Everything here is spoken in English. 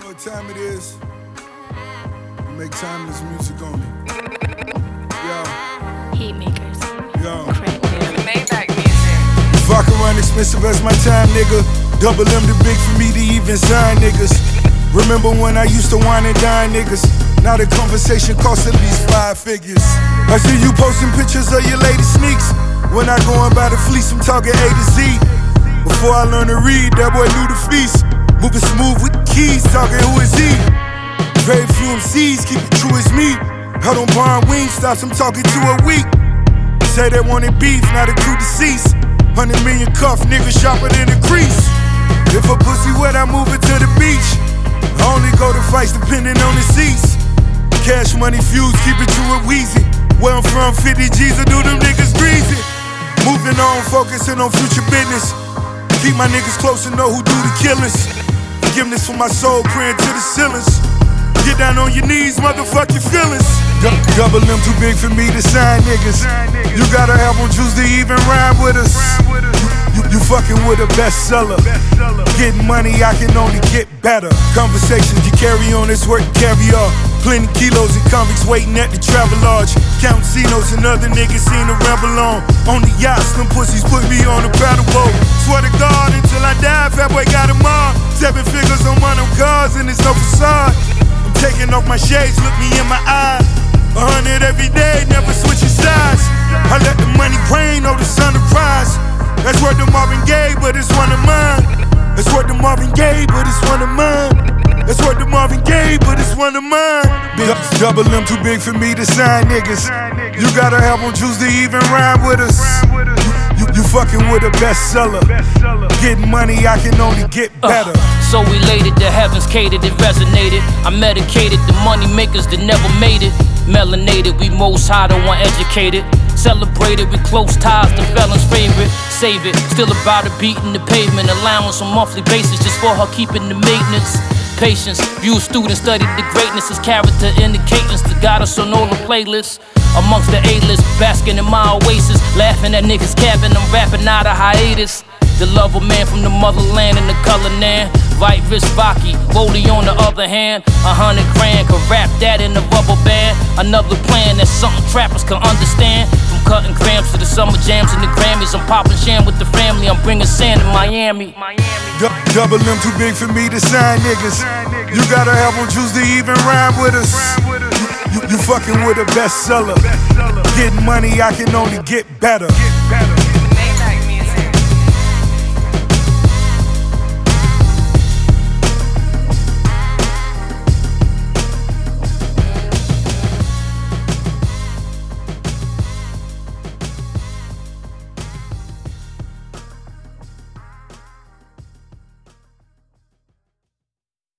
know what time it is. We make timeless music on it. Yo. Heatmakers. Yo. Maybach music. If I can run expensive as my time, nigga. Double M too big for me to even sign, niggas. Remember when I used to wine and dine, niggas? Now the conversation costs at least 5 figures. I see you posting pictures of your lady sneaks. When I go and buy the fleece, I'm talking A to Z. Before I learned to read, that boy knew the feast. Moving smooth with the keys, talking who is he? Very few MCs, keep it true as me. Held on barn wing stops, I'm talking to a week. Say they wanted beef, now the crew deceased. 100 million cuff, niggas sharper than a crease. If a pussy wet, I move it to the beach. I only go to fights depending on the seats. Cash money fuse, keep it true with Weezy. Where I'm from, 50 G's will do them niggas greasy. Moving on, focusing on future business. Keep my niggas close and know who do the killings. Forgiveness for my soul, praying to the ceilings. Get down on your knees, motherfuck your feelings. Double M too big for me to sign, niggas. You gotta have on juice to even rhyme with us. You fucking with a bestseller. Getting money, I can only get better. Conversations you carry on, it's work caviar. Plenty kilos and convicts waiting at the Travelodge. Counting Cinos and other niggas seen to ramble on the yachts, them pussies put me on the paddle boat. Swear to God, until I die, fat boy got them all. 7 figures on one of them cars and it's no facade. I'm taking off my shades, look me in my eye. 100 every day, never switching sides. I let the money rain, oh the sun to rise. That's word to Marvin Gaye, but it's one of mine. That's word to Marvin Gaye, but it's one of mine. That's word to Marvin Gaye, but it's one of mine. Double M too big for me to sign, niggas. You gotta have on juice to even rhyme with us. You fucking with a bestseller. Getting money, I can only get better. So elated, the heavens catered, it resonated. I medicated the money makers that never made it. Melanated, we most high, the one educated. Celebrated with close ties, the felon's favorite. Save it, still about her beating the pavement. Allowance on monthly basis just for her keeping the maintenance. Patience, view students studied the greatness as character indicators to guide us on all the playlists. Amongst the A-list, basking in my oasis, laughing at niggas cabin, I'm rapping out of hiatus. The love of man from the motherland and the color nan. White wrist Baki, Rolly on the other hand. 100 grand, could rap that in a rubber band. Another plan, that's something trappers can understand. From cutting grams to the summer jams and the Grammys, I'm popping sham with the family, I'm bringing sand to Miami. Double M too big for me to sign, niggas. You gotta have on juice to even rhyme with us. You fucking with a bestseller. Getting money, I can only get better.